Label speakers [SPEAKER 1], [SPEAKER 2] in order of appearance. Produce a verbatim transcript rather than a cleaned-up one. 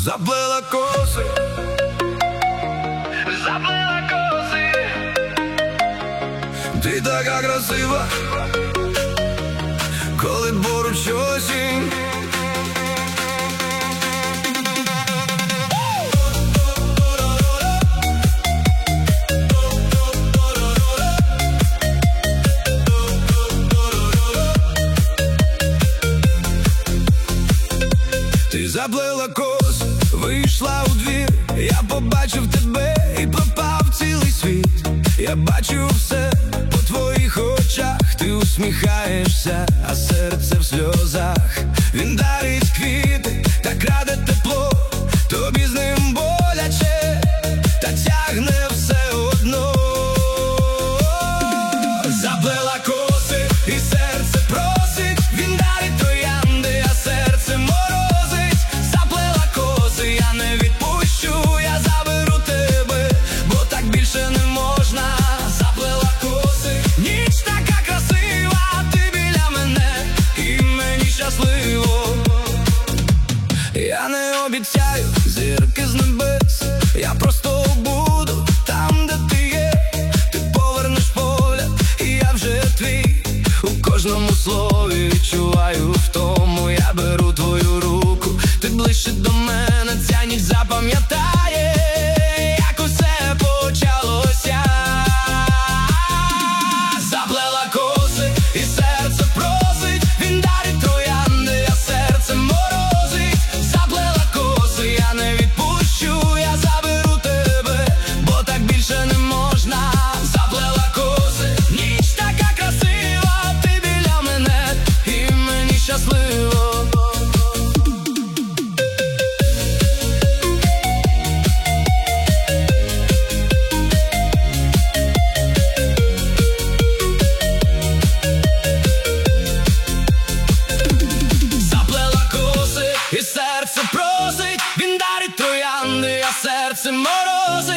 [SPEAKER 1] Заплела коси, заплела коси, ти така красива, коли поруч осінь. Ти заплела коси, вийшла у двір, я побачив тебе і пропав цілий світ. Я бачу все по твоїх очах, ти усміхаєшся, а серце в сльозах. Він дарить квіти, так раде тепло, тобі з ним боляче, та тягне все одно. Заплела коси, і серце просить, він дарить троянди, а серце морозить. Заплела коси, я не відпущу, я заберу тебе, бо так більше не можна. Заплела коси, ніч така красива, ти біля мене, і мені щасливо. Я не обіцяю зірки з небес, я просто буду там, де ти є. Ти повернеш погляд, і я вже твій. У кожному слові відчуваю втому. Я беру твою руку, ти ближче до мене, ця ніч запам'ятає, як усе почалося. Заплела коси, і серце просить, він дарить троянди, а серце морозить. Заплела коси, я не відпущу, я заберу тебе, бо так більше не можна. Заплела коси, ніч така красива, ти біля мене, і мені щасливо. Заплела коси, і серце просить, він дарить троянди, а серце мороз.